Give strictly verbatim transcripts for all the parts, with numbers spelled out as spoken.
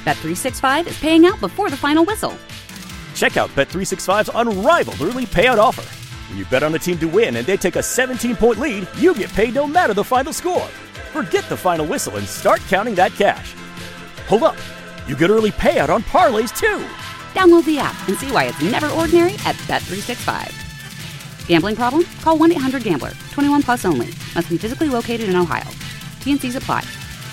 Bet three sixty-five is paying out before the final whistle. Check out Bet three sixty-five's unrivaled early payout offer. When you bet on a team to win and they take a seventeen-point lead, you get paid no matter the final score. Forget the final whistle and start counting that cash. Hold up. You get early payout on parlays, too. Download the app and see why it's never ordinary at Bet three sixty-five. Gambling problem? Call one eight hundred gambler. twenty-one plus only. Must be physically located in Ohio. T N Cs apply.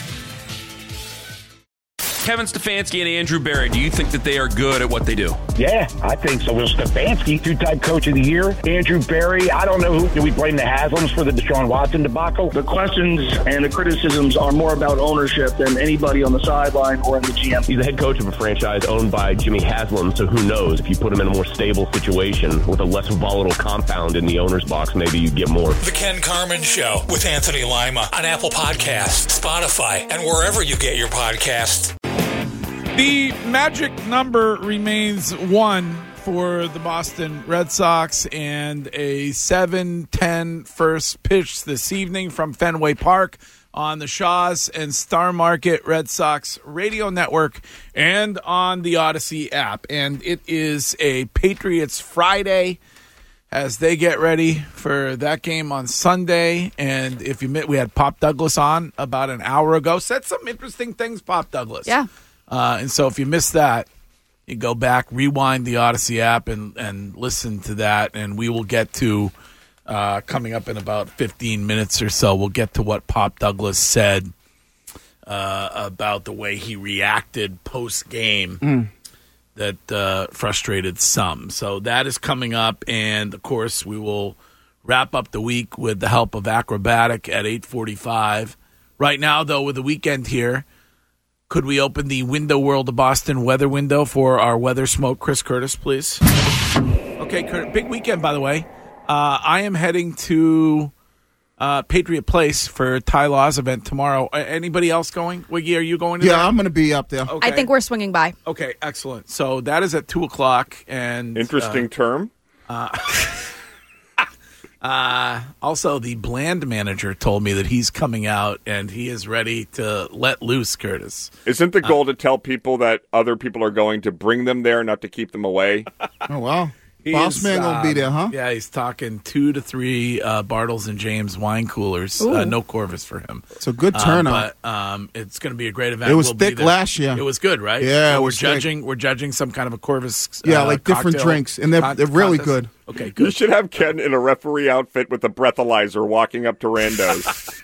Kevin Stefanski and Andrew Berry, do you think that they are good at what they do? Yeah, I think so. Well, Stefanski, two-time coach of the year. Andrew Berry, I don't know who. Do we blame the Haslams for the Deshaun Watson debacle? The questions and the criticisms are more about ownership than anybody on the sideline or in the G M. He's the head coach of a franchise owned by Jimmy Haslam, so who knows? If you put him in a more stable situation with a less volatile compound in the owner's box, maybe you get more. The Ken Carman Show with Anthony Lima on Apple Podcasts, Spotify, and wherever you get your podcasts. The magic number remains one for the Boston Red Sox, and a seven ten first pitch this evening from Fenway Park on the Shaws and Star Market Red Sox radio network and on the Odyssey app. And it is a Patriots Friday as they get ready for that game on Sunday. And if you admit, we had Pop Douglas on about an hour ago. Said some interesting things, Pop Douglas. Yeah. Uh, and so if you missed that, you go back, rewind the Odyssey app, and, and listen to that. And we will get to, uh, coming up in about fifteen minutes or so, we'll get to what Pop Douglas said uh, about the way he reacted post-game mm. that uh, frustrated some. So that is coming up. And, of course, we will wrap up the week with the help of Acrobatic at eight forty-five. Right now, though, with the weekend here, could we open the Window World of Boston weather window for our weather smoke, Chris Curtis, please? Okay, Kurt, big weekend, by the way. Uh, I am heading to uh, Patriot Place for Ty Law's event tomorrow. Uh, anybody else going? Wiggy, are you going to Yeah, that? I'm going to be up there. Okay. I think we're swinging by. Okay, excellent. So that is at two o'clock. And Interesting uh, term. Uh, Uh, also, the Bland manager told me that he's coming out and he is ready to let loose, Curtis. Isn't the goal uh, to tell people that other people are going to bring them there, not to keep them away? Oh, wow. He Boss is, man gonna uh, be there, huh? Yeah, he's talking two to three uh, Bartles and James wine coolers. Uh, no Corvus for him. It's a good turnout. Uh, but um, it's going to be a great event. It was we'll be thick there. last year. It was good, right? Yeah, so it we're was judging. Thick. We're judging some kind of a Corvus. Yeah, uh, like different cocktail drinks, and they're con- they're really contest. good. Okay, good. You should have Ken in a referee outfit with a breathalyzer walking up to randos.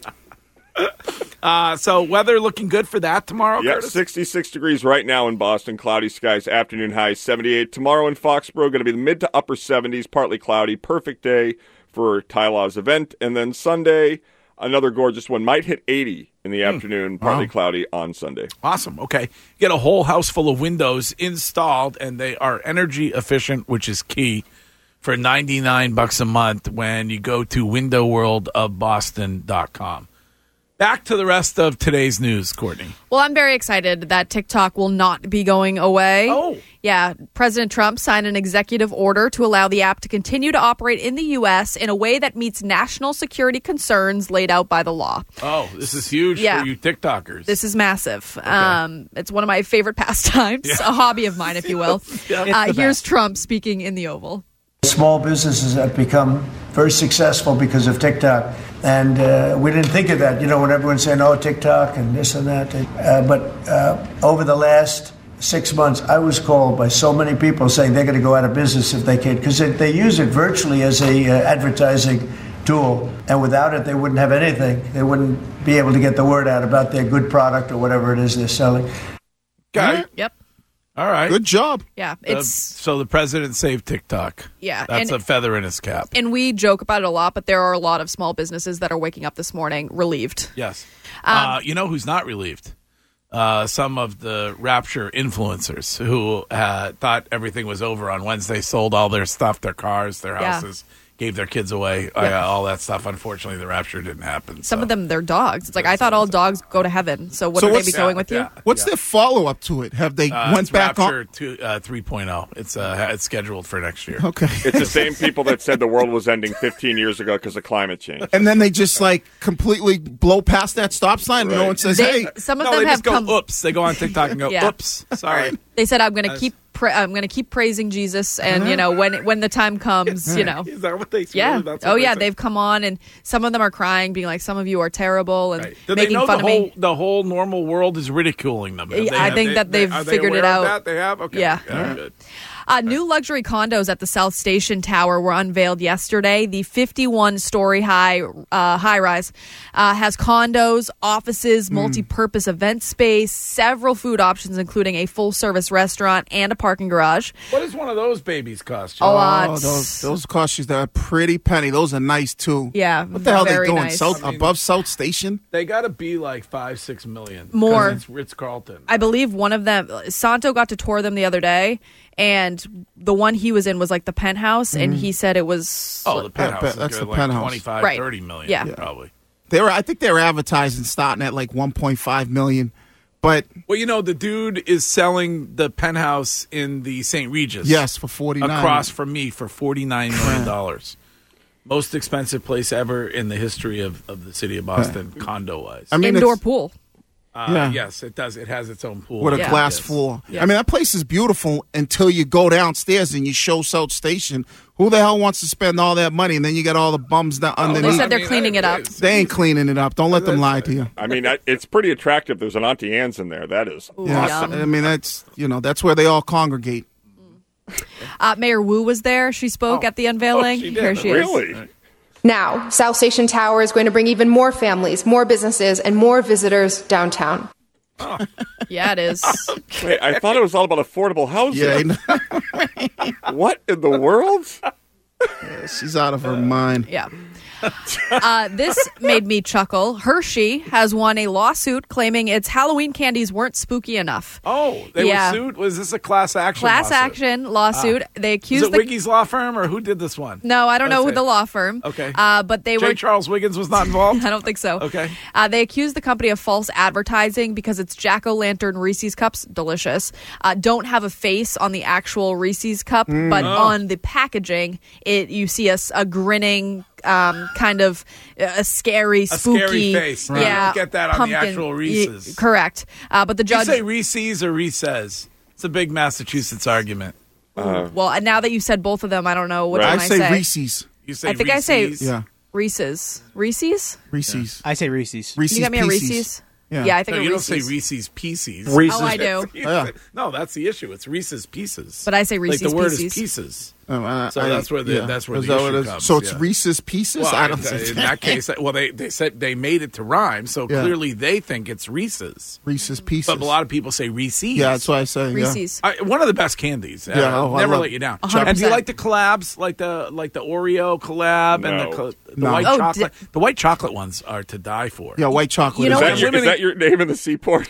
uh, so weather looking good for that tomorrow, Yeah, Curtis? sixty-six degrees right now in Boston. Cloudy skies, afternoon high seventy-eight. Tomorrow in Foxborough, going to be the mid to upper seventies, partly cloudy. Perfect day for Ty Law's event. And then Sunday, another gorgeous one. Might hit eighty in the mm. afternoon, partly wow. cloudy on Sunday. Awesome. Okay. Get a whole house full of windows installed, and they are energy efficient, which is key, for ninety-nine bucks a month when you go to window world of boston dot com. Back to the rest of today's news, Courtney. Well, I'm very excited that TikTok will not be going away. Oh. Yeah, President Trump signed an executive order to allow the app to continue to operate in the U S in a way that meets national security concerns laid out by the law. Oh, this is huge yeah. for you TikTokers. This is massive. Okay. Um, it's one of my favorite pastimes, yeah. a hobby of mine, if you will. yeah. uh, here's Trump speaking in the Oval. Small businesses have become very successful because of TikTok. And uh, we didn't think of that, you know, when everyone's saying, oh, TikTok and this and that. Uh, but uh, over the last six months, I was called by so many people saying they're going to go out of business if they can, because they, they use it virtually as a uh, advertising tool. And without it, they wouldn't have anything. They wouldn't be able to get the word out about their good product or whatever it is they're selling. Got it. Yep. All right. Good job. Yeah. It's uh, so the president saved TikTok. Yeah. That's and, a feather in his cap. And we joke about it a lot, but there are a lot of small businesses that are waking up this morning relieved. Yes. Um, uh, you know who's not relieved? Uh, some of the Rapture influencers who uh, thought everything was over on Wednesday, sold all their stuff, their cars, their houses, gave their kids away, Yeah. uh, all that stuff. Unfortunately, the rapture didn't happen. Some so. of them, they're dogs. It's like, I thought all dogs go to heaven. So what So are they what's- be going Yeah, with yeah. you? What's their follow up to it? Have they Uh, went it's back Rapture on? to, uh, three point oh. It's uh, it's scheduled for next year. Okay. It's the same people that said the world was ending fifteen years ago because of climate change. And then they just like completely blow past that stop sign, and no Right. one says, They- "Hey." some of no, them they have just go, come. oops. They go on TikTok and go, Yeah. oops. Sorry. They said, I'm going to That's- keep. Pra- I'm going to keep praising Jesus, and you know when when the time comes, you know. Is that what they Yeah. really, that's what Oh they yeah, said? they've come on, and some of them are crying, being like, "Some of you are terrible," and Right. Do they making know fun the of whole me. the whole normal world is ridiculing them? Have Yeah, they- I have think they- that they- they've are they figured it aware of out. That? They have. Okay. Yeah. Good. Uh, new luxury condos at the South Station Tower were unveiled yesterday. The fifty-one story high uh, high rise uh, has condos, offices, Hmm. multi-purpose event space, several food options, including a full-service restaurant and a parking garage. What does one of those babies cost? A John? lot. Oh, those those cost you that pretty penny. Those are nice too. Yeah, What the hell they very doing? nice. South I mean- above South Station? They got to be like five, six million. 'cause More. It's Ritz Carlton. I believe one of them, Santo got to tour them the other day, and the one he was in was like the penthouse, and he said it was. Oh, the penthouse. Yeah, is that's good, the like penthouse. twenty-five, Right. thirty million. Yeah. Probably. They were. I think they were advertising starting at like one point five million. But Well, you know, the dude is selling the penthouse in the Saint Regis. yes, for forty nine. Across from me for forty-nine million dollars. Most expensive place ever in the history of, of the city of Boston, condo-wise. I mean, indoor it's- pool. Uh, Yeah. Yes, it does. It has its own pool. with a Yeah. glass Yes. floor. Yeah. I mean, that place is beautiful until you go downstairs and you show South Station. Who the hell wants to spend all that money? And then you got all the bums down underneath. They said they're I mean, cleaning it up. is. They ain't cleaning it up. Don't let them lie to you. I mean, I- it's pretty attractive. There's an Auntie Anne's in there. That is Yeah, Yum. I mean that's you know that's where they all congregate. Uh, Mayor Wu was there. She spoke at the unveiling. she did. Here she is. really. Now, South Station Tower is going to bring even more families, more businesses, and more visitors downtown. Yeah, it is. Wait, I thought it was all about affordable housing. Yeah, What in the world? she's out of her mind. Yeah. Uh, this made me chuckle. Hershey has won a lawsuit claiming its Halloween candies weren't spooky enough. Oh, they Yeah. were sued? Was this a class action Class lawsuit? action lawsuit. They Is accused it the. Wiggy's law firm, or who did this one? No, I don't know That's who the it. law firm. Okay. Uh, but they J. were. Charles Wiggins was not involved? I don't think so. Okay. Uh, they accused the company of false advertising because its Jack-o'-lantern Reese's cups, delicious, uh, don't have a face on the actual Reese's cup, but Oh. on the packaging, it you see a, s- a grinning, um, kind of uh, a scary, A spooky, scary face. Right. Yeah, You don't get that on the pumpkin. actual Y- Reese's. correct. Uh, but the Did you judge. say Reese's or Reese's? It's a big Massachusetts argument. well, and now that you said both of them, I don't know which Right. one I I say, say. Reese's. You say I think I say Reese's? Yeah, Reese's. Reese's? Reese's. I say Reese's. Reese's. You got me a Pieces. Reese's? Yeah. Yeah, I think No, a you Reese's. don't say Reese's Pieces. Oh, I do. Yeah. No, that's the issue. It's Reese's Pieces. But I say Reese's Like the word Pieces. is pieces. Oh, uh, So I- that's where the yeah. that's where Is the that what issue it is? comes. So it's yeah. Reese's Pieces. Well, I don't. in, in that case, well, they they said they made it to rhyme, so Yeah. clearly they think it's Reese's. Reese's Pieces. But a lot of people say Reese's. Yeah, that's why I say. Yeah. Reese's. I, one of the best candies. Uh, Yeah, oh, I never love- let you down. one hundred And do you percent. like the collabs, like the like the Oreo collab and No. the, col- the No. white Oh, chocolate? the white chocolate ones are to die for. Yeah, white chocolate. You is know Is what? that, your, is that your name in the seaport?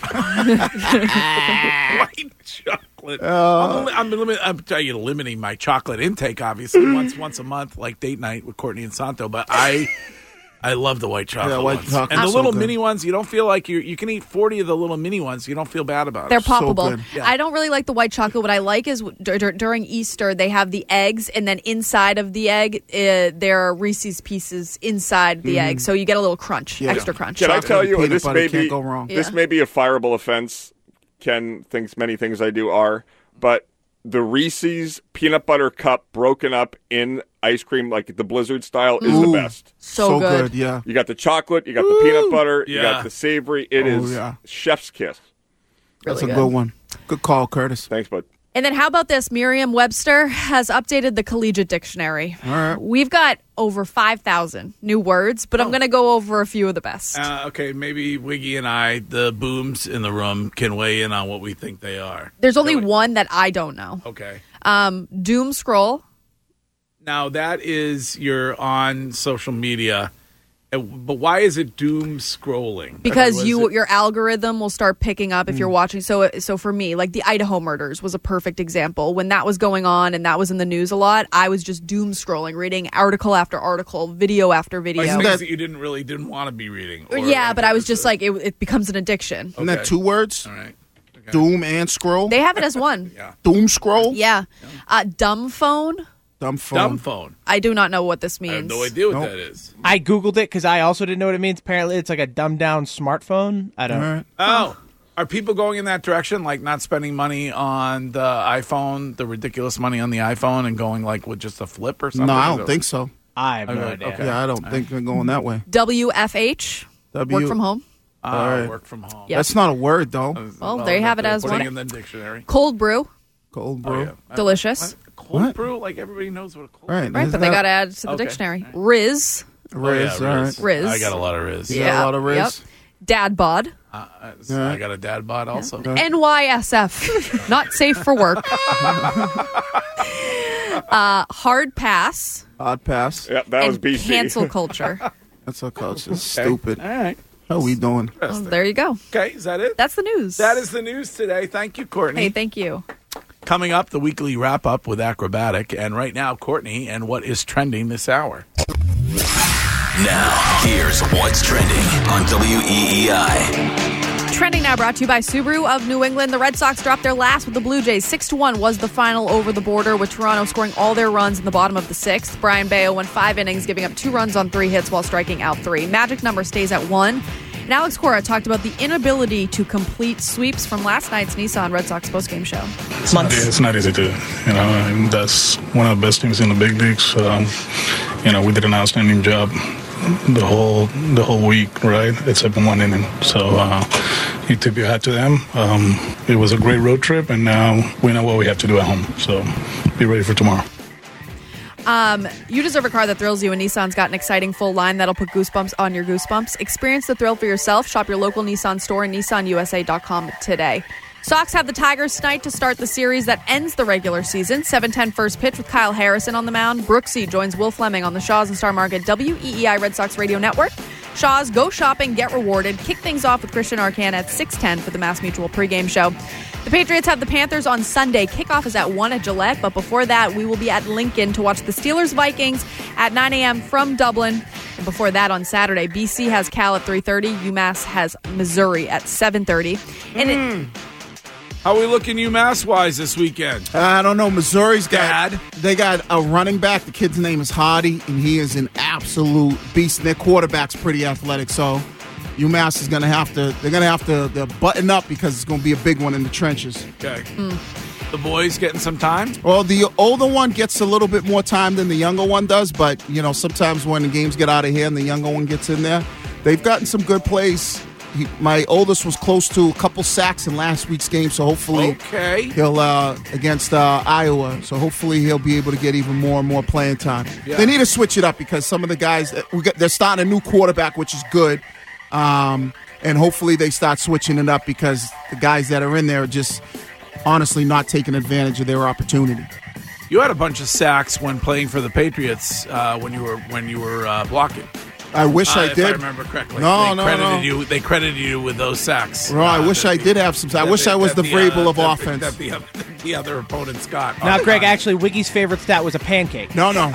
white chocolate. I'm, li- I'm, limit, I'm telling you, limiting my chocolate intake, obviously, once once a month, like date night with Courtney and Santo. But I, I love the white chocolate Yeah, white ones. chocolate's and the so little good. mini ones. You don't feel like you you can eat forty of the little mini ones. You don't feel bad about They're it. poppable. good. Yeah. I don't really like the white chocolate. What I like is dur- dur- during Easter they have the eggs, and then inside of the egg uh, there are Reese's Pieces inside the egg, so you get a little crunch, Yeah. extra crunch. Can I tell you, Peanut this butter may can't be go wrong. this Yeah. may be a fireable offense. Ken thinks many things I do are, but the Reese's peanut butter cup broken up in ice cream, like the Blizzard style, is Ooh. the best. So, So good. good. Yeah. You got the chocolate, you got the peanut butter, you Yeah. got the savory. It Oh, is yeah. chef's kiss. That's Really a good. good one. Good call, Curtis. Thanks, bud. And then how about this? Merriam-Webster has updated the collegiate dictionary. All right. We've got over five thousand new words, but I'm going to go over a few of the best. Uh, okay, maybe Wiggy and I, the booms in the room, can weigh in on what we think they are. There's only one that I don't know. Okay. Um, doom scroll. Now that is you're on social media But why is it doom scrolling? Because I mean, you it? your algorithm will start picking up if Mm. you're watching. So so for me, like the Idaho murders was a perfect example. When that was going on and that was in the news a lot, I was just doom scrolling, reading article after article, video after video. Like things that you didn't really didn't want to be reading. Or yeah, but I was just like, it, it becomes an addiction. Isn't that two words? All right. Doom and scroll? They have it as one. yeah. Doom scroll? Yeah. Uh, dumb phone. Dumb phone. Dumb phone. I do not know what this means. I have no idea what nope. that is. I Googled it because I also didn't know what it means. Apparently, it's like a dumbed down smartphone. I don't know. Oh. Are people going in that direction, like not spending money on the iPhone, the ridiculous money on the iPhone, and going like with just a flip or something? No, I don't think so. I have no Okay. idea. Okay. Yeah, I don't think they're going that way. W F H. W- Work from home. Uh, All right. Work from home. Yep. That's not a word, though. Well, well there you have it as putting one. in the dictionary. Cold brew. Cold brew. Oh, yeah. Delicious. Cold What? brew? Like everybody knows what a cold Right. Right, but they got to add it to the Okay. dictionary. Riz. Riz, oh, yeah, all Riz. right. Riz. I got a lot of Riz. You got a lot of Riz? Yep. Dad bod. Uh, so I got a dad bod also. N Y S F. Not safe for work. uh, hard pass. Hard pass. Yeah, that was and B C. cancel culture. That's our culture. It's stupid. All right. How are we doing? Well, there you go. Okay, is that it? That's the news. That is the news today. Thank you, Courtney. Hey, thank you. Coming up, the weekly wrap-up with Acrobatic. And right now, Courtney and what is trending this hour. Now, here's what's trending on W E E I. Trending now brought to you by Subaru of New England. The Red Sox dropped their last with the Blue Jays. six to one was the final over the border, with Toronto scoring all their runs in the bottom of the sixth. Brian Bayo went five innings, giving up two runs on three hits while striking out three. Magic number stays at one. And Alex Cora talked about the inability to complete sweeps from last night's Nissan Red Sox postgame show. It's not, it's not easy to do, you know, and that's one of the best things in the big leagues. Um, you know, we did an outstanding job the whole the whole week, right? Except in one inning. So uh, you tip your hat to them. Um, it was a great road trip, and now we know what we have to do at home. So be ready for tomorrow. Um, you deserve a car that thrills you, and Nissan's got an exciting full line that'll put goosebumps on your goosebumps. Experience the thrill for yourself. Shop your local Nissan store and Nissan U S A dot com today. Sox have the Tigers tonight to start the series that ends the regular season. seven ten first pitch with Kyle Harrison on the mound. Brooksy joins Will Fleming on the Shaws and Star Market W E E I Red Sox Radio Network. Shaws, go shopping, get rewarded. Kick things off with Christian Arcand at six ten for the Mass Mutual pregame show. The Patriots have the Panthers on Sunday. Kickoff is at one at Gillette, but before that, we will be at Lincoln to watch the Steelers-Vikings at nine a.m. from Dublin. And before that, on Saturday, B C has Cal at three thirty. UMass has Missouri at seven thirty. And Mm. it, How are we looking UMass-wise this weekend? I don't know. Missouri's got Dad? they got a running back. The kid's name is Hardy, and he is an absolute beast. And their quarterback's pretty athletic, so UMass is going to have to they're going to have to they're button up because it's going to be a big one in the trenches. Okay. The boys getting some time? Well, the older one gets a little bit more time than the younger one does, but you know sometimes when the games get out of hand, the younger one gets in there. They've gotten some good plays. He, my oldest was close to a couple sacks in last week's game, so hopefully Okay. he'll uh, against uh, Iowa. So hopefully he'll be able to get even more and more playing time. Yeah. They need to switch it up because some of the guys that we got, they're starting a new quarterback, which is good, um, and hopefully they start switching it up because the guys that are in there are just honestly not taking advantage of their opportunity. You had a bunch of sacks when playing for the Patriots uh, when you were when you were uh, blocking. I wish uh, I if did. I remember correctly. No, they no, credited no. You, they credited you with those sacks. Well, I Uh, wish that I the- did have some. I that wish I was the that Vrabel uh, of that offense. That the, other, the other opponent's got. Now, Greg, actually, Wiggy's favorite stat was a pancake. No, no.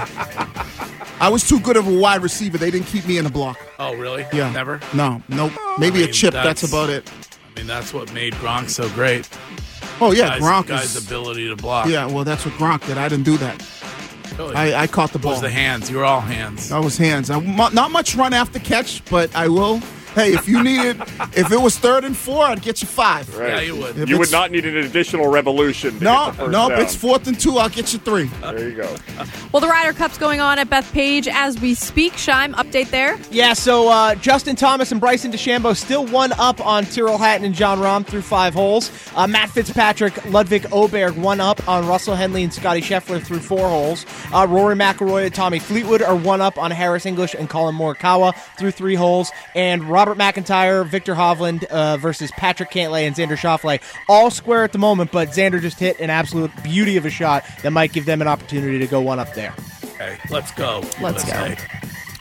I was too good of a wide receiver. They didn't keep me in the block. Oh, really? Yeah. Never? No, nope. Maybe I a mean, chip. That's, that's- about it. I mean, that's what made Gronk so great. Oh, yeah, Guy's, Gronk Guy's is- ability to block. Yeah, well, that's what Gronk did. I didn't do that. Really? I, I caught the It ball. was the hands. You were all hands. That was hands. I, mu- not much run after catch, but I will. Hey, if you needed, if it was third and four, I'd get you five. Right. Yeah, you would. If You would it's- not need an additional revolution. To No, get the first no, down. it's fourth and two. I'll get you three. There you go. well, the Ryder Cup's going on at Bethpage as we speak. Shime, update there. Yeah, so uh, Justin Thomas and Bryson DeChambeau still one up on Tyrrell Hatton and John Rahm through five holes. Uh, Matt Fitzpatrick, Ludwig Oberg one up on Russell Henley and Scotty Scheffler through four holes. Uh, Rory McIlroy and Tommy Fleetwood are one up on Harris English and Colin Morikawa through three holes. And Robert McIntyre, Victor Hovland uh, versus Patrick Cantlay and Xander Schauffele all square at the moment, but Xander just hit an absolute beauty of a shot that might give them an opportunity to go one up there. Okay, let's go. Let's go. say.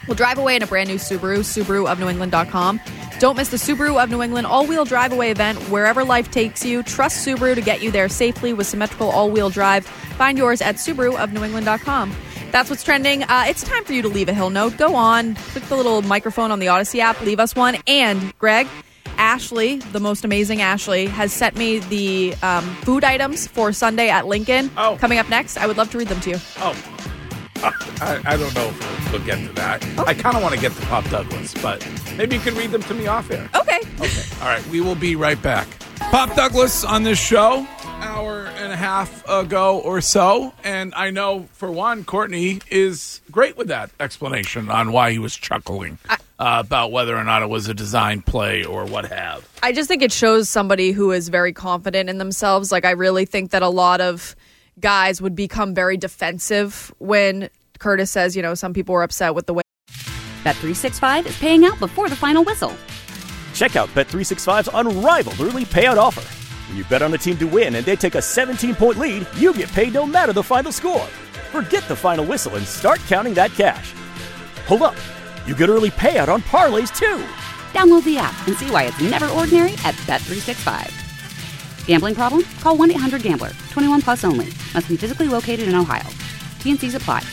will drive away in a brand new Subaru, Subaru of New England dot com. Don't miss the Subaru of New England all-wheel drive away event. Wherever life takes you, trust Subaru to get you there safely with symmetrical all-wheel drive. Find yours at Subaru of New England dot com. That's what's trending. Uh, it's time for you to leave a Hill note. Go on, click the little microphone on the Odyssey app, leave us one. And, Greg, Ashley, the most amazing Ashley, has sent me the um, food items for Sunday at Lincoln. Oh. Coming up next. I would love to read them to you. Oh. I, I don't know if we'll get to that. Oh. I kind of want to get to Pop Douglas, but maybe you can read them to me off air. Okay. Okay. All right. We will be right back. Pop Douglas on this show, hour and a half ago or so. And I know, for one, Courtney is great with that explanation on why he was chuckling I, uh, about whether or not it was a design play or what have. I just think it shows somebody who is very confident in themselves. Like, I really think that a lot of guys would become very defensive when Curtis says, you know, some people were upset with the way. Bet three sixty-five is paying out before the final whistle. Check out Bet three sixty-five's unrivaled early payout offer. When you bet on a team to win and they take a seventeen-point lead, you get paid no matter the final score. Forget the final whistle and start counting that cash. Hold up. You get early payout on parlays, too. Download the app and see why it's never ordinary at Bet three sixty-five. Gambling problem? Call one eight hundred gambler. twenty-one plus only. Must be physically located in Ohio. T N Cs apply.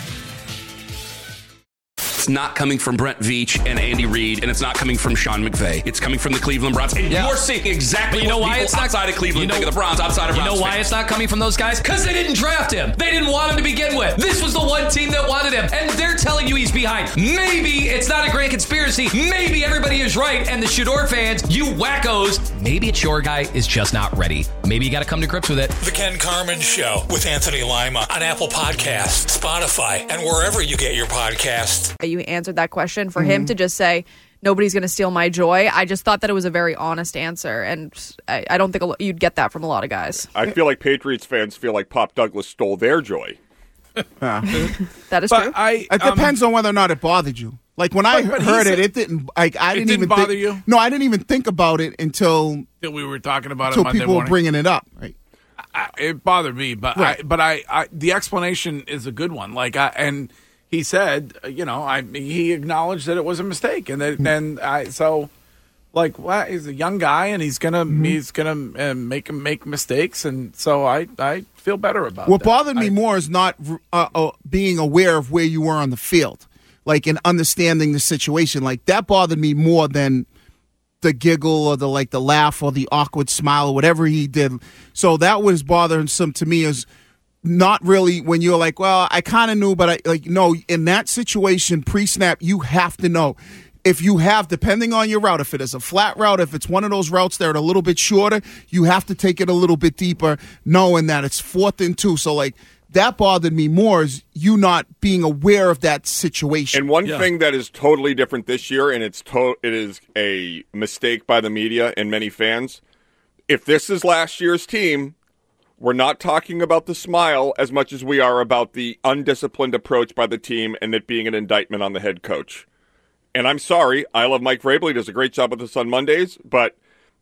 It's not coming from Brent Veach and Andy Reid, and it's not coming from Sean McVay. It's coming from the Cleveland Browns. And yeah. you're seeing exactly but you know what why people it's not, outside of Cleveland you know, think of the Browns, outside of You Browns know why fans. it's not coming from those guys? Because they didn't draft him. They didn't want him to begin with. This was the one team that wanted him, and they're telling you he's behind. Maybe it's not a grand conspiracy. Maybe everybody is right, and the Shador fans, you wackos, maybe it's your guy is just not ready. Maybe you got to come to grips with it. The Ken Carman Show with Anthony Lima on Apple Podcasts, Spotify, and wherever you get your podcasts. You answered that question. For mm-hmm. him to just say, nobody's going to steal my joy, I just thought that it was a very honest answer, and I, I don't think you'd get that from a lot of guys. I feel like Patriots fans feel like Pop Douglas stole their joy. Uh, that is but true. I, it depends um, on whether or not it bothered you. Like, when I but heard it, it didn't. Like, I didn't, didn't even bother think, you. No, I didn't even think about it until that we were talking about it. Until Monday people morning. were bringing it up. Right. I, it bothered me, but right. I, but I, I, the explanation is a good one. Like, I, and he said, you know, I he acknowledged that it was a mistake, and that, and I so. Like, well, he's a young guy, and he's gonna mm-hmm. he's gonna uh, make him make mistakes, and so I, I feel better about what that. What bothered me I, more is not uh, uh, being aware of where you were on the field, like, and understanding the situation. Like, that bothered me more than the giggle or the like the laugh or the awkward smile or whatever he did. So that was bothersome to me. Is not really when you're like, well, I kind of knew, but I like no. In that situation, pre-snap, you have to know. If you have, depending on your route, if it is a flat route, if it's one of those routes that are a little bit shorter, you have to take it a little bit deeper, knowing that it's fourth and two. So, like, that bothered me more is you not being aware of that situation. And one yeah. thing that is totally different this year, and it's to- it is a mistake by the media and many fans, if this is last year's team, we're not talking about the smile as much as we are about the undisciplined approach by the team and it being an indictment on the head coach. And I'm sorry, I love Mike Vrabel. He does a great job with us on Mondays. But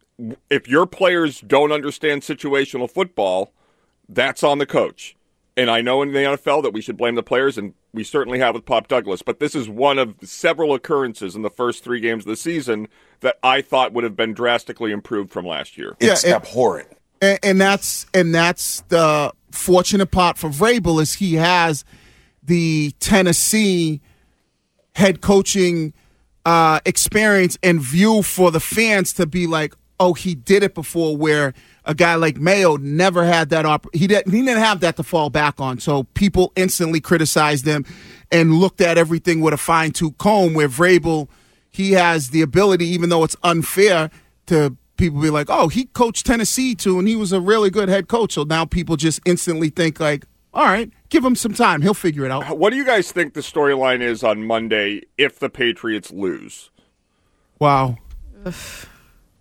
if your players don't understand situational football, that's on the coach. And I know in the N F L that we should blame the players, and we certainly have with Pop Douglas. But this is one of several occurrences in the first three games of the season that I thought would have been drastically improved from last year. It's yeah, abhorrent. And, and that's and that's the fortunate part for Vrabel is he has the Tennessee head coaching uh, experience and view for the fans to be like, oh, he did it before, where a guy like Mayo never had that op- he didn't he didn't have that to fall back on. So people instantly criticized him and looked at everything with a fine-tooth comb, where Vrabel, he has the ability, even though it's unfair, to people be like, oh, he coached Tennessee too, and he was a really good head coach. So now people just instantly think like, all right, give him some time. He'll figure it out. What do you guys think the storyline is on Monday if the Patriots lose? Wow. Oof.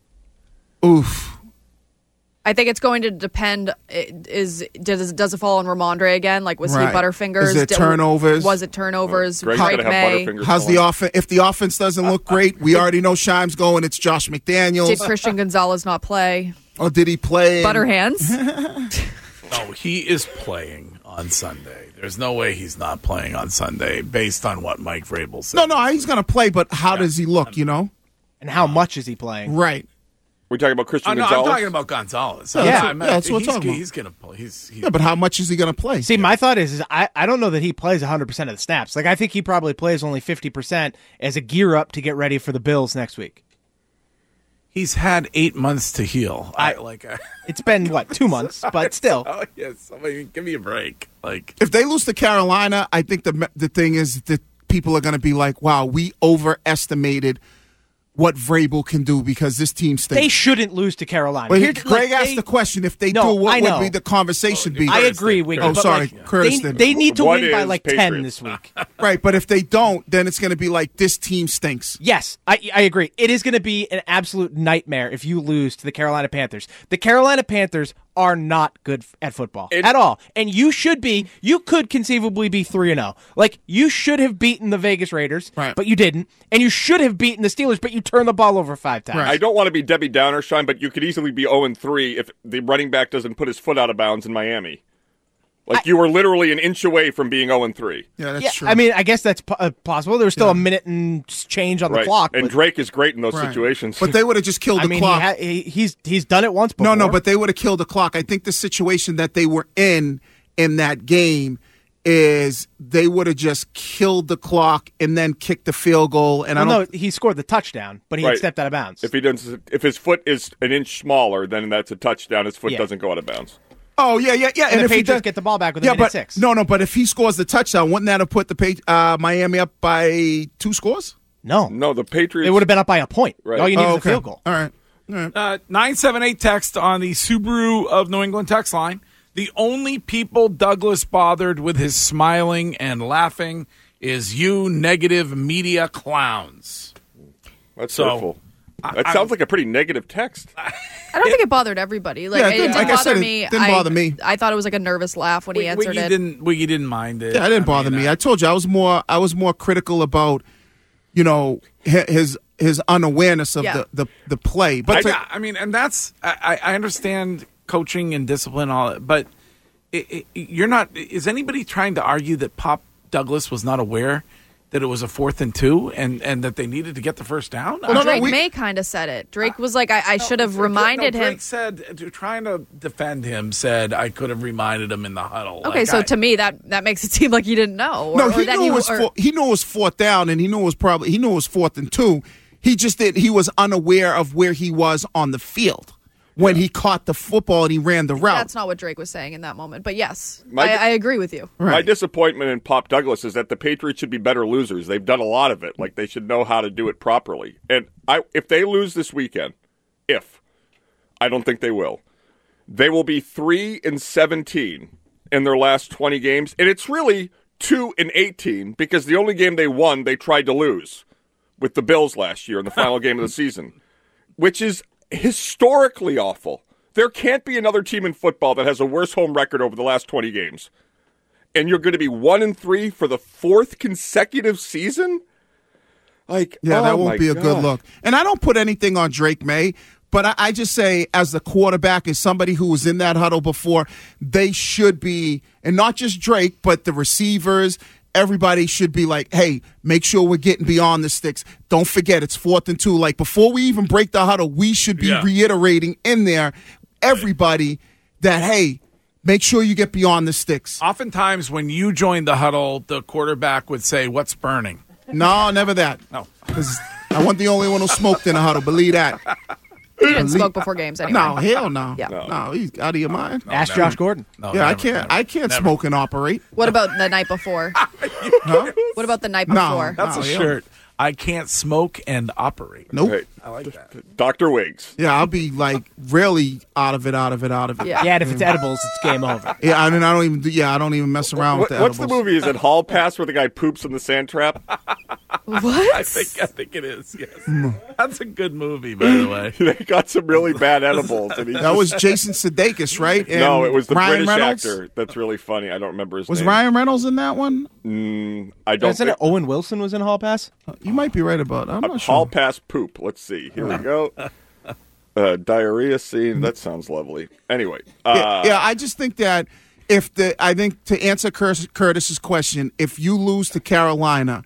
Oof. I think it's going to depend. Is does does it fall on Ramondre again? Like, was right. he Butterfingers? Is it turnovers? Was it turnovers? Well, Drake May. How's the offense? If the offense doesn't look great, we already know Shime's going. It's Josh McDaniels. Did Christian Gonzalez not play? Or did he play? Butterhands. No, he is playing on Sunday. There's no way he's not playing on Sunday based on what Mike Vrabel said. No, no, he's going to play, but how yeah. does he look, you know? And how much is he playing? Right. We're talking about Christian oh, no, Gonzalez? I'm talking about Gonzalez. Yeah, yeah, that's, I what, meant, yeah, that's what he's, we're talking he's about. going to play. He's, he's, yeah, but how much is he going to play? See, yeah. my thought is, is I, I don't know that he plays one hundred percent of the snaps. Like, I think he probably plays only fifty percent as a gear up to get ready for the Bills next week. He's had eight months to heal. I, I like. I, it's been what two months, but still. Oh yes, I mean, give me a break. Like if they lose to Carolina, I think the the thing is that people are going to be like, "Wow, we overestimated what Vrabel can do because this team stinks." They shouldn't lose to Carolina. Well, Here, Greg like, asked they, the question: if they no, do, what I would know. be the conversation oh, be? I agree. Wiggins, oh, but sorry, like, Curtis. They, they need to what win by like Patriots? ten this week. Right, but if they don't, then it's going to be like this team stinks. Yes, I, I agree. It is going to be an absolute nightmare if you lose to the Carolina Panthers. The Carolina Panthers are not good at football it, at all, and you should be. You could conceivably be three and zero. Like you should have beaten the Vegas Raiders, right. but you didn't, and you should have beaten the Steelers, but you turned the ball over five times. Right. I don't want to be Debbie Downer, Sean, but you could easily be zero and three if the running back doesn't put his foot out of bounds in Miami. Like, I, you were literally an inch away from being zero and three. Yeah, that's yeah, true. I mean, I guess that's po- possible. There was still yeah. a minute and change on right. the clock. And but, Drake is great in those right. situations. But they would have just killed I the mean, clock. He ha- he, he's, he's done it once before. No, no, but they would have killed the clock. I think the situation that they were in in that game is they would have just killed the clock and then kicked the field goal. And well, I don't. No, he scored the touchdown, but he right. had stepped out of bounds. If he doesn't, if his foot is an inch smaller, then that's a touchdown. His foot yeah. doesn't go out of bounds. Oh, yeah, yeah, yeah. And, and the if Patriots he does, get the ball back with a yeah, minute but, six. No, no, but if he scores the touchdown, wouldn't that have put the uh, Miami up by two scores? No. No, the Patriots. They would have been up by a point. Right. All you need oh, is okay. a field goal. All right. All right. Uh, nine seven eight text on the Subaru of New England text line. The only people Douglas bothered with his smiling and laughing is you negative media clowns. That's so, hurtful. That I, sounds like a pretty negative text. I don't think it bothered everybody. Like Yeah, it it, didn't- didn't like I bother said, it me. didn't I, bother me. I thought it was like a nervous laugh when he answered Wiggy it. didn't Wiggy didn't mind it. Yeah, it didn't I bother mean, me. I, I told you I was more I was more critical about, you know, hi- his his unawareness of Yeah. the, the, the play. But to- yeah, I mean, and that's I, I understand coaching and discipline, all that, but it, it, you're not. Is anybody trying to argue that Pop Douglas was not aware that it was a fourth and two, and, and that they needed to get the first down? Well, no, no, Drake we- May kind of said it. Drake was like, I, I No, should have Drake- reminded no, Drake him. said, trying to defend him, said I could have reminded him in the huddle. Okay, Like, so I- to me that that makes it seem like he didn't know. Or, no, or he that knew he it was or, four, he knew it was fourth down, and he knew it was probably he knew it was fourth and two. He just did. He was unaware of where he was on the field when he caught the football and he ran the route. That's not what Drake was saying in that moment. But yes, My- I, I agree with you. My disappointment in Pop Douglas is that the Patriots should be better losers. They've done a lot of it. Like, they should know how to do it properly. And I, if they lose this weekend, if, I don't think they will, they will be three and seventeen in their last twenty games. And it's really two and eighteen because the only game they won, they tried to lose with the Bills last year in the final game of the season, which is historically awful. There can't be another team in football that has a worse home record over the last twenty games. And you're going to be one and three for the fourth consecutive season? Like, Yeah, oh that won't my be a God. good look. And I don't put anything on Drake May, but I, I just say as the quarterback, as somebody who was in that huddle before, they should be, and not just Drake, but the receivers, everybody should be like, hey, make sure we're getting beyond the sticks. Don't forget, it's fourth and two. Like, before we even break the huddle, we should be Yeah. reiterating in there, everybody, that, hey, make sure you get beyond the sticks. Oftentimes, when you join the huddle, the quarterback would say, "What's burning?" No, never that. No. Because I wasn't the only one who smoked in the huddle. Believe that. He didn't smoke before games anyway. No, hell no. Yeah. No, no he's out of your mind. No, Ask never. Josh Gordon. No, yeah, I never, can't. never, I can't never. smoke and operate. What about the night before? Huh? What about the night No. before? That's Oh, a yeah. shirt. I can't smoke and operate. Nope. Right. I like that. Doctor Wiggs. Yeah, I'll be like really out of it, out of it, out of it. Yeah. Yeah, and if it's edibles, it's game over. Yeah, I mean, I don't even. Do, yeah, I don't even mess around What, with the what's the edibles. movie? Is it Hall Pass where the guy poops in the sand trap? What? I think I think it is. Yes, that's a good movie, by the way. They got some really bad edibles. And he That just- was Jason Sudeikis, right? And no, it was the Ryan British Reynolds? actor. That's really funny. I don't remember his Was name. Ryan Reynolds in that one? Mm, I don't Isn't think. it Owen Wilson was in Hall Pass? You might be right about. I'm Uh, not sure. Hall Pass poop. Let's see. Here we go. Uh, diarrhea scene. That sounds lovely. Anyway. Uh, yeah, yeah, I just think that if the I think to answer Curtis's question, if you lose to Carolina,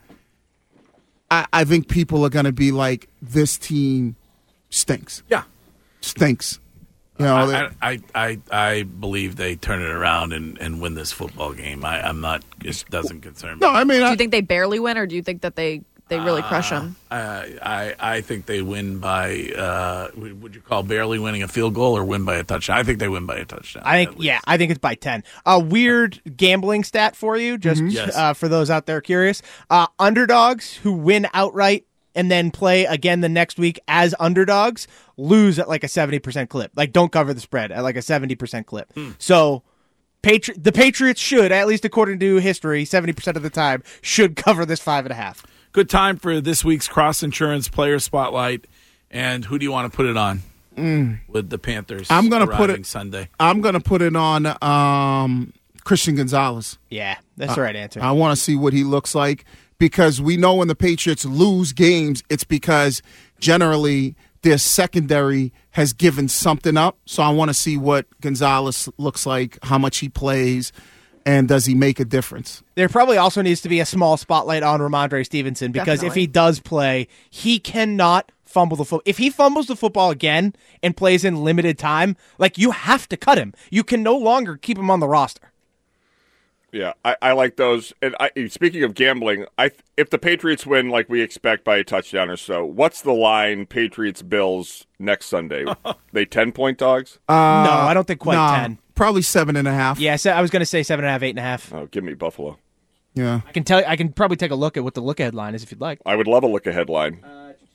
I, I think people are going to be like, this team stinks. Yeah, stinks. You know, I, I, I, I believe they turn it around and, and win this football game. I, I'm not. It doesn't concern me. No, I mean, do I, you think they barely win, or do you think that they, they really crush them? Uh, I, I think they win by. Uh, would you call barely winning a field goal or win by a touchdown? I think they win by a touchdown. I think, yeah, I think it's by ten. A weird gambling stat for you, just Mm-hmm. Yes. uh, for those out there curious. Uh, underdogs who win outright and then play again the next week as underdogs lose at like a seventy percent clip. Like, don't cover the spread at like a seventy percent clip. Hmm. So Patri- the Patriots should, at least according to history, seventy percent of the time, should cover this five and a half. Good time for this week's Cross Insurance Player Spotlight. And who do you want to put it on Mm. with the Panthers I'm gonna put arriving it Sunday? I'm going to put it on um, Christian Gonzalez. Yeah, that's Uh, the right answer. I want to see what he looks like, because we know when the Patriots lose games, it's because generally their secondary has given something up. So I want to see what Gonzalez looks like, how much he plays, and does he make a difference? There probably also needs to be a small spotlight on Ramondre Stevenson, because Definitely. if he does play, he cannot fumble the football. If he fumbles the football again and plays in limited time, like, you have to cut him. You can no longer keep him on the roster. Yeah, I, I like those. And I, speaking of gambling, I if the Patriots win like we expect by a touchdown or so, what's the line Patriots Bills next Sunday? They ten-point dogs? Uh, no, I don't think quite nah, ten. Probably seven and a half. Yeah, so I was going to say seven and a half, eight and a half. Oh, give me Buffalo. Yeah, I can tell. I can probably take a look at what the look-ahead line is if you'd like. I would love a look-ahead line.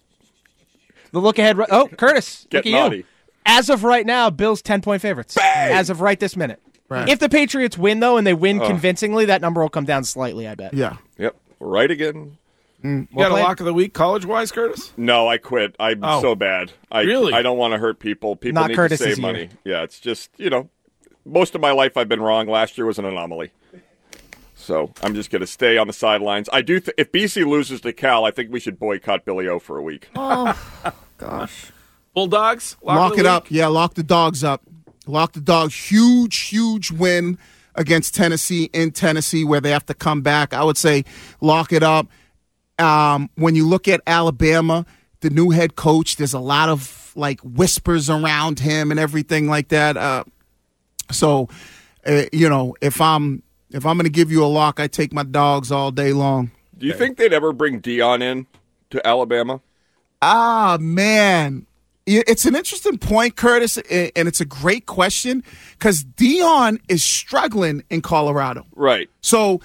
The look-ahead. Oh, Curtis, Get look at naughty. you. As of right now, Bills ten-point favorites. Bang! As of right this minute. Right. If the Patriots win, though, and they win Oh. convincingly, that number will come down slightly, I bet. Yeah. Yep, right again. You got a lock of the week college-wise, Curtis? No, I quit. I'm Oh. so bad. I Really? I don't want to hurt people. People Not need Curtis's to save year. money. Yeah, it's just, you know, most of my life I've been wrong. Last year was an anomaly. So I'm just going to stay on the sidelines. I do. Th- if B C loses to Cal, I think we should boycott Billy O for a week. Oh, gosh. Bulldogs? Lock, of the it week? up. Yeah, lock the dogs up. Lock the dogs. Huge, huge win against Tennessee in Tennessee, where they have to come back. I would say lock it up. Um, when you look at Alabama, the new head coach, there's a lot of like whispers around him and everything like that. Uh, so, uh, you know, if I'm if I'm going to give you a lock, I take my dogs all day long. Do you think they'd ever bring Dion in to Alabama? Ah, man. It's an interesting point, Curtis, and it's a great question because Dion is struggling in Colorado. Right. So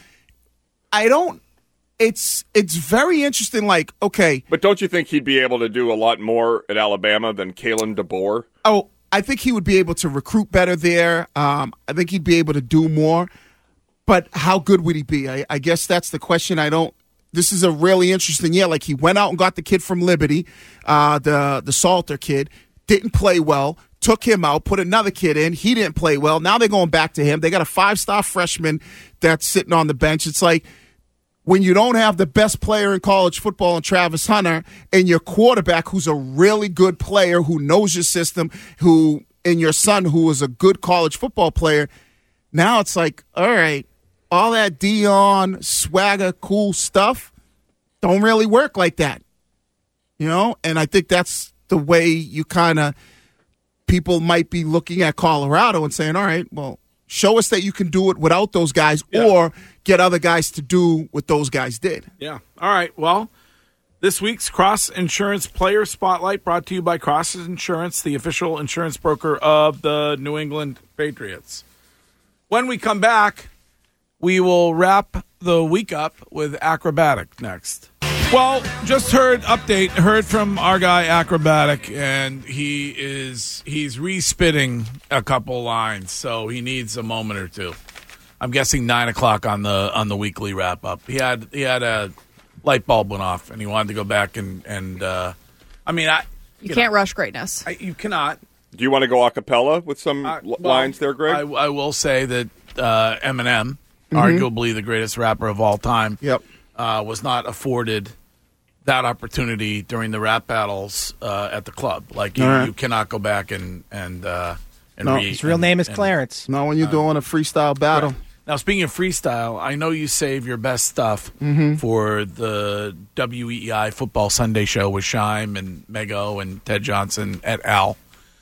I don't it's it's very interesting, like, okay. But don't you think he'd be able to do a lot more at Alabama than Kalen DeBoer? Oh, I think he would be able to recruit better there. Um, I think he'd be able to do more. But how good would he be? I, I guess that's the question. I don't. This is a really interesting year. Like, he went out and got the kid from Liberty, uh, the the Salter kid, didn't play well, took him out, put another kid in. He didn't play well. Now they're going back to him. They got a five-star freshman that's sitting on the bench. It's like when you don't have the best player in college football in Travis Hunter and your quarterback who's a really good player who knows your system, who and your son who is a good college football player, now it's like, all right, all that Dion swagger, cool stuff don't really work like that, you know? And I think that's the way you kind of, people might be looking at Colorado and saying, all right, well, show us that you can do it without those guys Yeah. or get other guys to do what those guys did. Yeah. All right. Well, this week's Cross Insurance Player Spotlight brought to you by Cross Insurance, the official insurance broker of the New England Patriots. When we come back, we will wrap the week up with Acrobatic next. Well, just heard update, heard from our guy Acrobatic, and he is he's re-spitting a couple lines, so he needs a moment or two. I'm guessing nine o'clock on the on the weekly wrap up. He had he had a light bulb went off, and he wanted to go back and and uh, I mean I You, you can't know, rush greatness. I, you cannot. Do you want to go a cappella with some Uh, l- well, lines there, Greg? I, I will say that uh, Eminem, Mhm. arguably the greatest rapper of all time, yep. uh, was not afforded that opportunity during the rap battles uh, at the club. Like, you, All right. you cannot go back and, and uh, And No. Reed His real and- name is and- Clarence. Not when you're doing a freestyle battle. Right. Now, speaking of freestyle, I know you save your best stuff Mhm. for the W E E I Football Sunday show with Shime and Mego and Ted Johnson et al.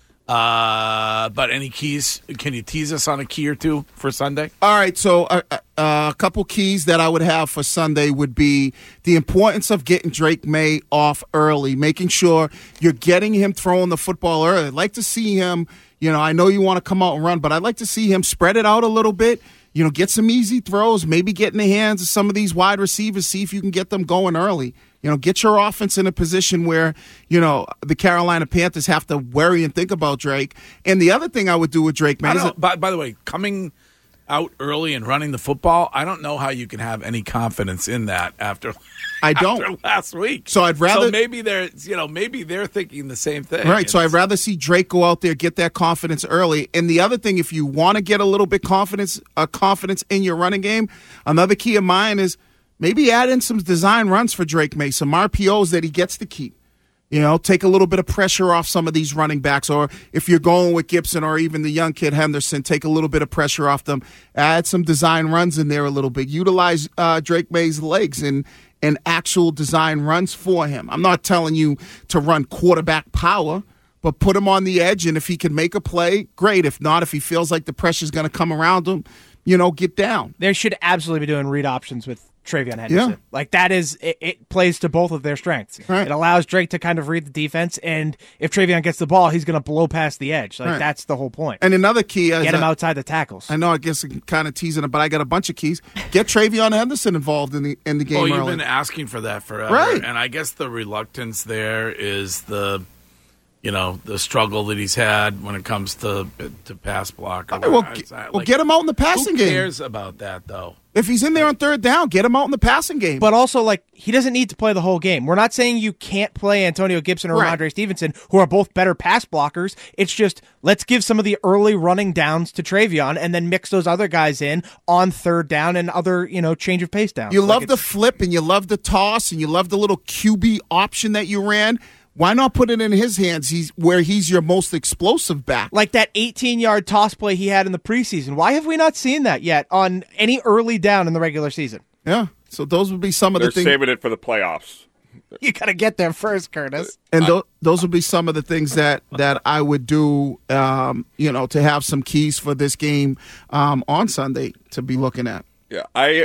Uh, but any keys? Can you tease us on a key or two for Sunday? All right, so uh, uh, a couple keys that I would have for Sunday would be the importance of getting Drake May off early, making sure you're getting him throwing the football early. I'd like to see him, you know, I know you want to come out and run, but I'd like to see him spread it out a little bit, you know, get some easy throws, maybe get in the hands of some of these wide receivers, see if you can get them going early. You know, get your offense in a position where, you know, the Carolina Panthers have to worry and think about Drake. And the other thing I would do with Drake May I is don't, by, by the way, coming out early and running the football, I don't know how you can have any confidence in that after I don't. after last week. So I'd rather so maybe they're you know maybe they're thinking the same thing. Right, so I'd rather see Drake go out there, get that confidence early. And the other thing, if you want to get a little bit confidence, uh, confidence in your running game, another key of mine is maybe add in some design runs for Drake May, some R P Os that he gets to keep. You know, take a little bit of pressure off some of these running backs. Or if you're going with Gibson or even the young kid Henderson, take a little bit of pressure off them. Add some design runs in there a little bit. Utilize uh, Drake May's legs and, and actual design runs for him. I'm not telling you to run quarterback power, but put him on the edge, and if he can make a play, great. If not, if he feels like the pressure's going to come around him, you know, get down. They should absolutely be doing read options with Travion Henderson. Yeah. Like that is it, it plays to both of their strengths. Right. It allows Drake to kind of read the defense, and if Travion gets the ball, he's going to blow past the edge. Like Right. that's the whole point. And another key is Get him uh, outside the tackles. I know I guess I'm kind of teasing it, but I got a bunch of keys. Get Travion Henderson involved in the in the game Well, you've early. been asking for that forever, Right. and I guess the reluctance there is the, you know, the struggle that he's had when it comes to to pass block. Or Okay, well, whatever. ge- It's not- well, get him out in the passing who game. cares about that though? If he's in there on third down, get him out in the passing game. But also, like, he doesn't need to play the whole game. We're not saying you can't play Antonio Gibson or Right. Ramondre Stevenson, who are both better pass blockers. It's just, let's give some of the early running downs to Travion and then mix those other guys in on third down and other, you know, change of pace downs. You Like, love the it's- flip and you love the toss and you love the little Q B option that you ran. Why not put it in his hands? He's where he's your most explosive back. Like that eighteen-yard toss play he had in the preseason. Why have we not seen that yet on any early down in the regular season? Yeah. So those would be some of They're the things. saving it for the playoffs. You got to get there first, Curtis. And th- those would be some of the things that, that I would do, um, you know, to have some keys for this game um, on Sunday to be looking at. Yeah, I,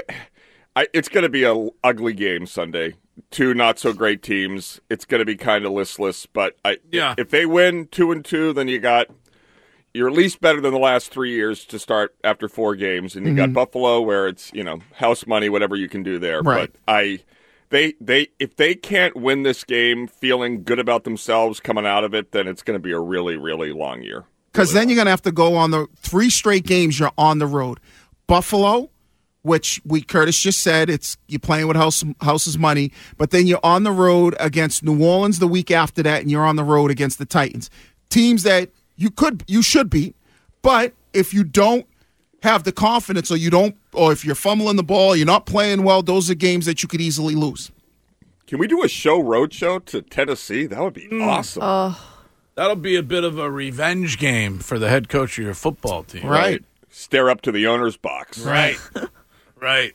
I it's going to be a ugly game Sunday. Two not so great teams. It's going to be kind of listless, but I, Yeah. if they win two and two, then you got you're at least better than the last three years to start after four games, and you got Mhm. Buffalo where it's you know house money, whatever you can do there. Right. But I, they they if they can't win this game, feeling good about themselves coming out of it, then it's going to be a really really long year. Because then you're going to have to go on the three straight games you're on the road. Buffalo, which we Curtis just said, it's you're playing with house house's money, but then you're on the road against New Orleans the week after that, and you're on the road against the Titans. Teams that you could you should beat, but if you don't have the confidence or you don't or if you're fumbling the ball, you're not playing well, those are games that you could easily lose. Can we do a show road show to Tennessee? That would be awesome. Oh, That'll be a bit of a revenge game for the head coach of your football team. Right. Stare up to the owner's box. Right. Right.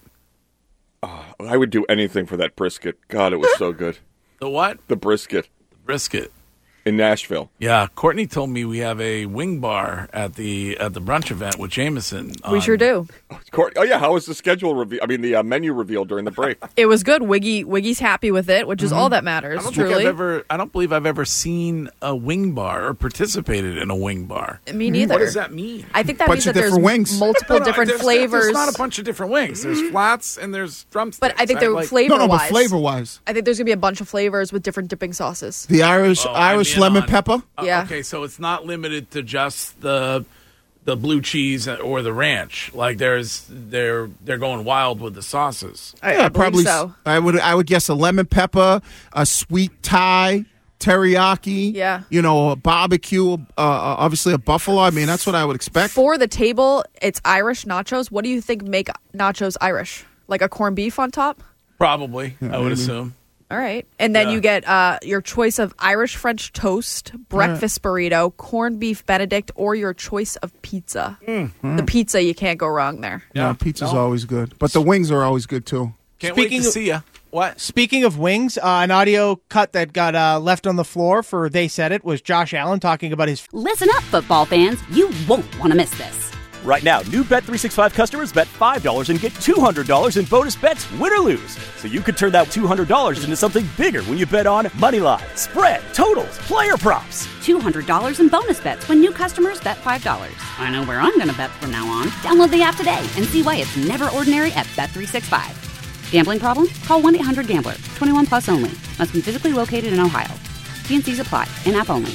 I would do anything for that brisket. God, it was so good. The what? The brisket The brisket. in Nashville. Yeah, Courtney told me we have a wing bar at the at the brunch event with Jameson. we on- sure do. Court- Oh yeah, how was the schedule reveal? I mean, the uh, menu reveal during the break. It was good. Wiggy Wiggy's happy with it, which is all that matters. I don't think Truly, I've ever. I don't believe I've ever seen a wing bar or participated in a wing bar. me neither. What does that mean? I think that Bunch means of that there's different wings. multiple No, no, different there's- flavors. There's not a bunch of different wings. There's flats and there's drumsticks. but I think they're like, flavor No, no, but wise. flavor wise, I think there's gonna be a bunch of flavors with different dipping sauces. the Irish Oh, I'm Irish in lemon on- pepper. Uh, Yeah. Okay, so it's not limited to just the the blue cheese or the ranch. Like there's they're they're going wild with the sauces. I, yeah, I believe probably. so. I would. I would guess a lemon pepper, a sweet Thai, teriyaki. Yeah. You know, a barbecue. Uh, obviously, a buffalo. I mean, that's what I would expect. For the table, it's Irish nachos. What do you think make nachos Irish? Like a corned beef on top? Probably, Yeah, I would maybe. assume. All right. And then Yeah. you get uh, your choice of Irish French toast, breakfast burrito, corned beef Benedict, or your choice of pizza. Mm. The pizza, you can't go wrong there. Yeah, pizza's always good. But the wings are always good, too. Can't Speaking wait to of- see ya. What? Speaking of wings, uh, an audio cut that got uh, left on the floor for They Said It was Josh Allen talking about his. Listen up, football fans. You won't want to miss this. Right now, new Bet three sixty-five customers bet five dollars and get two hundred dollars in bonus bets, win or lose. So you could turn that two hundred dollars into something bigger when you bet on moneyline, spread, totals, player props. two hundred dollars in bonus bets when new customers bet five dollars. I know where I'm going to bet from now on. Download the app today and see why it's never ordinary at Bet three sixty-five. Gambling problem? Call one eight hundred gambler. twenty-one plus only. Must be physically located in Ohio. T and C's apply. In-app only.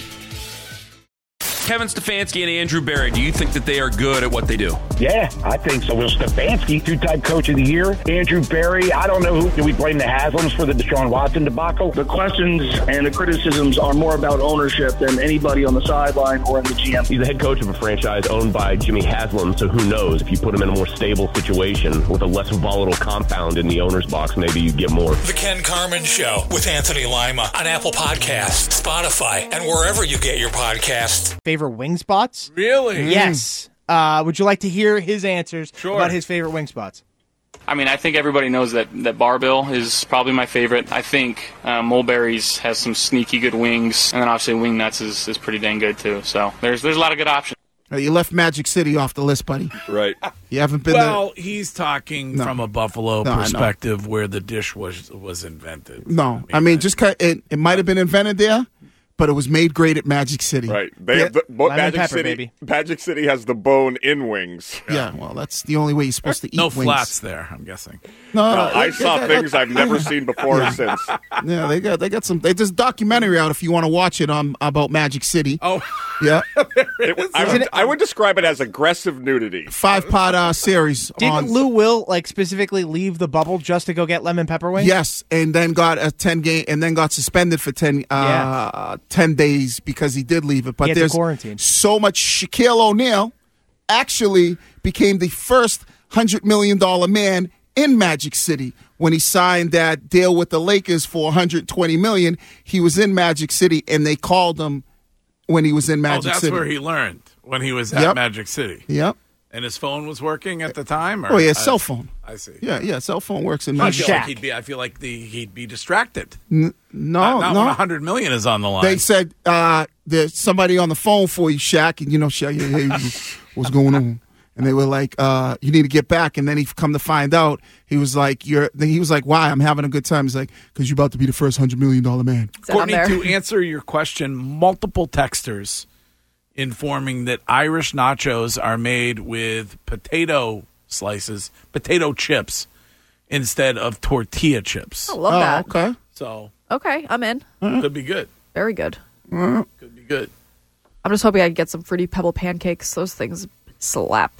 Kevin Stefanski and Andrew Berry, do you think that they are good at what they do? Yeah, I think so. Will Stefanski, two-time coach of the year. Andrew Berry, I don't know who. Do we blame the Haslams for the Deshaun Watson debacle? The questions and the criticisms are more about ownership than anybody on the sideline or in the G M. He's the head coach of a franchise owned by Jimmy Haslam, so who knows? If you put him in a more stable situation with a less volatile compound in the owner's box, maybe you get more. The Ken Carman Show with Anthony Lima on Apple Podcasts, Spotify, and wherever you get your podcasts. Favorite wing spots? Really? Yes. Uh, would you like to hear his answers Sure. about his favorite wing spots? I mean, I think everybody knows that, that Bar-Bill is probably my favorite. I think uh, Mulberry's has some sneaky good wings, and then obviously Wing Nuts is, is pretty dang good too. So there's there's a lot of good options. Uh, You left Magic City off the list, buddy. Right. You haven't been Well, he's talking No. from a Buffalo No, I know. perspective where the dish was was invented. there. No. I mean, just cut, it, it might have been invented there, but it was made great at Magic City. Right. They Yeah. have the, bo- Lemon Magic pepper, City. baby. Magic City has the bone in wings. Yeah, well, that's the only way you're supposed to eat No wings. flats there, I'm guessing. No, Uh, I they- saw they- things I've never seen before or since. Yeah, they got they got some. They there's a documentary out if you want to watch it on about Magic City. Oh, Yeah, It- I, would, I would describe it as aggressive nudity. five part uh, series. Didn't on, Lou Will like specifically leave the bubble just to go get lemon pepper wings? Yes, and then got a ten game, and then got suspended for ten uh, Yeah. ten days because he did leave it. But He had to there's quarantine. so much. Shaquille O'Neal actually became the first hundred million dollar man in Magic City when he signed that deal with the Lakers for one hundred twenty million. He was in Magic City, and they called him when he was in oh, Magic that's City. where he learned when he was at Yep. Magic City. Yep. And his phone was working at the time? Or? Oh, yeah, I- cell phone. I see. Yeah, yeah, cell phone works in I Magic feel like City. he'd be. I feel like the, he'd be distracted. N- no, not, not no. when a hundred million is on the line. They said uh, there's somebody on the phone for you, Shaq, and you know, Shaq, hey, hey, what's going on? And they were like, uh, "You need to get back." And then he come to find out, he was like, "You're." Then he was like, "Why? I'm having a good time." He's like, "Because you're about to be the first hundred million dollar man." Courtney, to answer your question, multiple texters informing that Irish nachos are made with potato slices, potato chips, instead of tortilla chips. I love that. Okay. So Okay, I'm in. could be good. Very good. Could be good. I'm just hoping I can get some Fruity Pebble pancakes. Those things slap.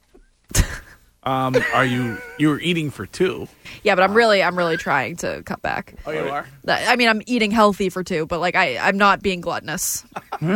Um, are you you were eating for two? Yeah, but I'm really, I'm really trying to cut back. Oh, you are? That- I mean, I'm eating healthy for two, but like, I, I'm not being gluttonous.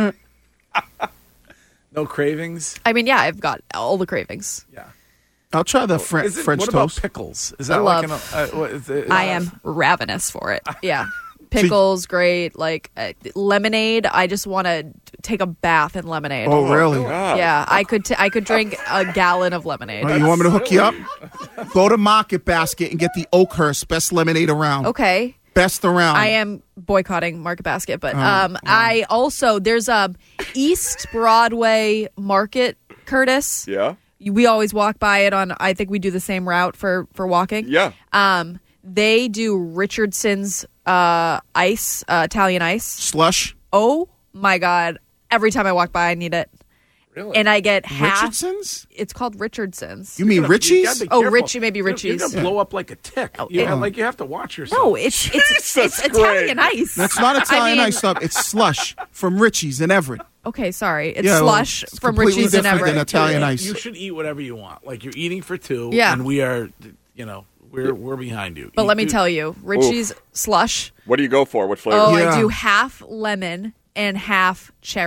No cravings. I mean, yeah, I've got all the cravings. Yeah. I'll try the Fre- Is it- French what toast. about pickles? Is I that like love- an? Uh, what is it, I am ravenous for it. Yeah. Pickles, great. Like uh, lemonade, I just want to take a bath in lemonade. Oh, really? Yeah, I could. T- I could drink a gallon of lemonade. Oh, you want me to hook you up? Go to Market Basket and get the Oakhurst best lemonade around. Okay. Best around. I am boycotting Market Basket, but Oh, um, I also there's a East Broadway Market, Curtis. Yeah. We always walk by it on. I think we do the same route for for walking. Yeah. Um, they do Richardson's uh ice, uh, Italian ice slush. Oh my god! Every time I walk by, I need it. Really? And I get half. Richardson's? It's called Richardson's. You mean gotta- you Richie's? gotta be Oh, careful. Richie, maybe You- Richie's. You're gonna blow up like a tick. Oh, you it- have, like you have to watch yourself. No, it's it's it's Italian ice. That's not Italian I mean, ice stuff. It's slush from Richie's in Everett. Okay, sorry. It's Yeah, well, slush it's from completely Richie's in different than Everett. Italian ice. You should eat whatever you want. Like you're eating for two. Yeah. And we are, you know, we're we're behind you. But Eat let me two- tell you, Richie's slush. What do you go for? What flavor? Oh, I do half lemon and half cherry.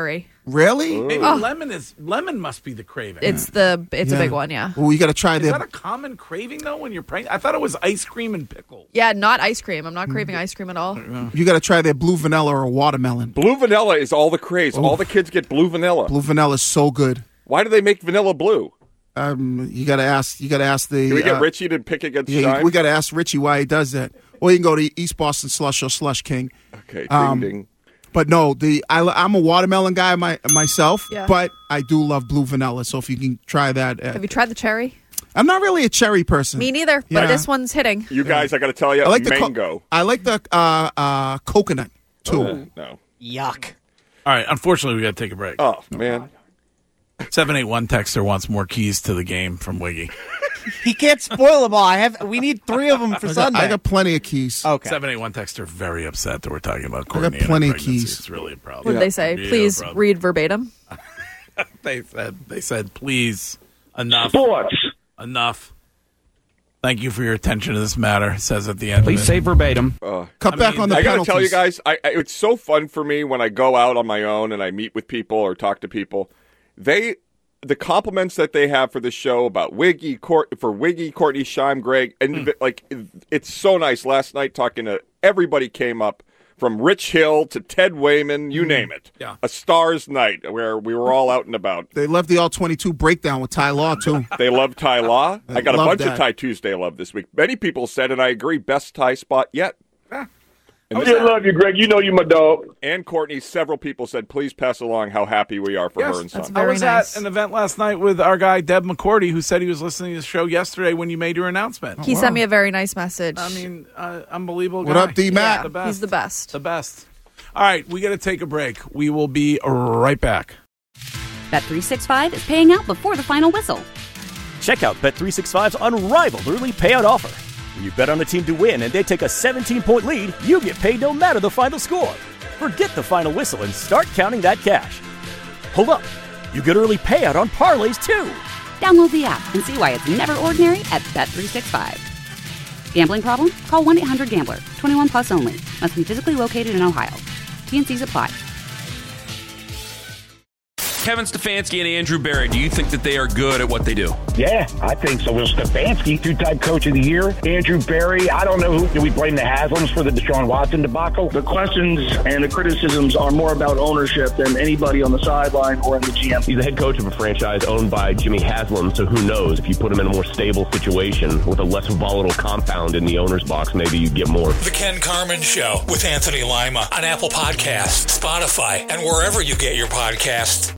Really? Maybe Oh. lemon is lemon must be the craving. It's the it's Yeah. a big one, yeah. Well, you got to try Is their. that a common craving though when you're pregnant? I thought it was ice cream and pickle. Yeah, not ice cream. I'm not craving ice cream at all. You got to try their blue vanilla or watermelon. Blue vanilla is all the craze. All the kids get blue vanilla. Blue vanilla is so good. Why do they make vanilla blue? Um, you got to ask. You got to ask the. Can we get uh, Richie to pick against Yeah, Shine? we got to ask Richie why he does that. Or you can go to East Boston Slush or Slush King. Okay, ding Um, ding. But no, the I, I'm a watermelon guy my, myself, Yeah. but I do love blue vanilla. So if you can try that, uh, Have you tried the cherry? I'm not really a cherry person. Me neither, Yeah. but this one's hitting. You guys, I got to tell you, I like the co- mango. I like the uh, uh, coconut too. Oh, no. Yuck. All right, unfortunately, we got to take a break. Oh man. seven eight one texter wants more keys to the game from Wiggy. He can't spoil them all. I have. We need three of them for I got, Sunday. I got plenty of keys. Okay. seven eight one texter very upset that we're talking about I Courtney. got and plenty her of pregnancy. keys. It's really a problem. What did they say? Real Please problem. read verbatim. They said, they said, please, enough. Sports. Enough. Thank you for your attention to this matter, it says at the end. Please of it. say verbatim. Uh, Cut I back mean, on the I got to penalties. tell you guys, I, I, it's so fun for me when I go out on my own and I meet with people or talk to people. They, the compliments that they have for the show about Wiggy, Court, for Wiggy, Courtney, Shime, Greg, and Mm. like it's so nice. Last night talking to everybody came up from Rich Hill to Ted Wayman, you name it. Yeah. A Stars night where we were all out and about. They left the all twenty-two breakdown with Ty Law too. They love Ty Law. I got a love bunch that. of Ty Tuesday love this week. Many people said, and I agree, best Ty spot yet. I still love you, Greg. You know you my dog. And Courtney, several people said, please pass along how happy we are for Yes, her and son. that's I very was nice. at an event last night with our guy, Deb McCourty, who said he was listening to the show yesterday when you made your announcement. He sent me a very nice message. I mean, uh, unbelievable What guy. up, D-Mac? yeah, The best. he's the best. The best. All right, we got to take a break. We will be right back. Bet three sixty-five is paying out before the final whistle. Check out Bet three sixty-five's unrivaled early payout offer. When you bet on a team to win and they take a seventeen-point lead, you get paid no matter the final score. Forget the final whistle and start counting that cash. Hold up. You get early payout on parlays, too. Download the app and see why it's never ordinary at Bet three sixty-five. Gambling problem? Call one eight hundred gambler. twenty-one plus only. Must be physically located in Ohio. T N Cs apply. Kevin Stefanski and Andrew Barry, do you think that they are good at what they do? Yeah, I think so. Will Stefanski, two-time coach of the year. Andrew Barry, I don't know who. Do we blame the Haslams for the Deshaun Watson debacle? The questions and the criticisms are more about ownership than anybody on the sideline or in the G M. He's the head coach of a franchise owned by Jimmy Haslam, so who knows? If you put him in a more stable situation with a less volatile compound in the owner's box, maybe you get more. The Ken Carmen Show with Anthony Lima on Apple Podcasts, Spotify, and wherever you get your podcasts.